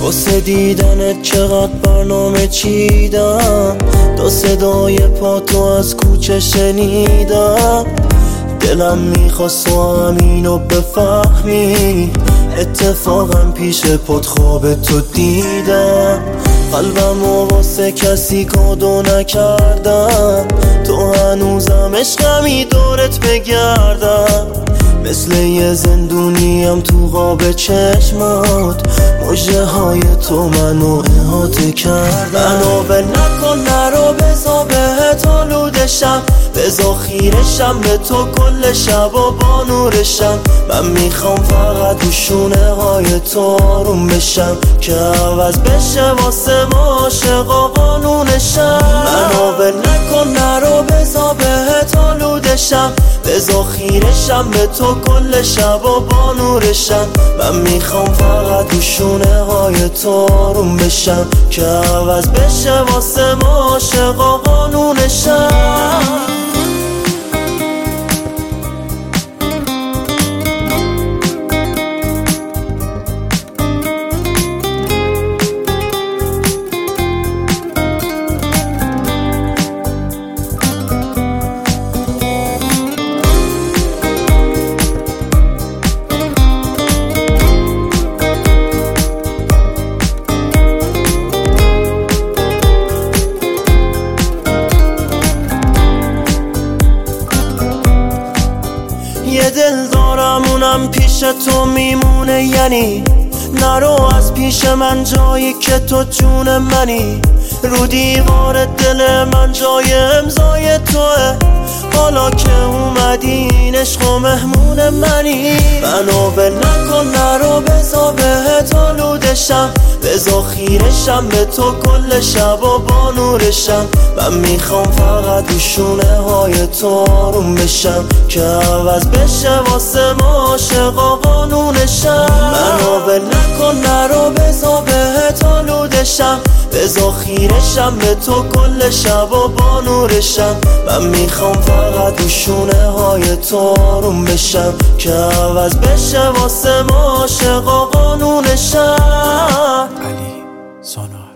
واسه دیدنت چقدر برنامه چیدم، تا صدای پاتو از کوچه شنیدم. دلم میخواست تو همینو بفهمی، اتفاقا پیش پات خواب تو دیدم. قلبمو واسه کسی کادو نکردم، تو هنوزم عشقمی دورت بگردم. مثل یه زندونیم تو قاب چشمات، مژده های تو منو احاطه کردن. منو ول نکن، نرو بزا بهت آلودشم، بزا خیرشم به تو کل شب و با نورشم. من میخوام فقط رو شونه های تو آروم بشم، که عوض بشه واسه ما عاشقا قانونشم. منو ول نکن، نرو بزا بهت آلودشم، بزا خیرشم به تو کل شب و با نورشم. من میخوام فقط رو شونه های تو آروم بشم، که عوض بشه واسه ما عاشقا قانونشم. یه دل دارم اونم پیش تو میمونه، یعنی نرو از پیش من جایی که تو جون منی. رو دیوار دل من جای امضای توه، حالا که اومدی این عشق و مهمون منی. منو ول نکن، نرو بزا بهت آلودشم، بزا خیرشم به تو کل شب و با نورشم. من میخوام فقط رو شونه های تو آروم بشم، که عوض بشه واسه ما عاشقا قانونشم. منو ول نکن، نرو بزا بهت آلودشم، بزا خیرشم به تو کل شب و با نورشم. من میخوام فقط رو شونه های تو آروم بشم، که عوض بشه واسه ما عاشقا قانونشم. علی سانا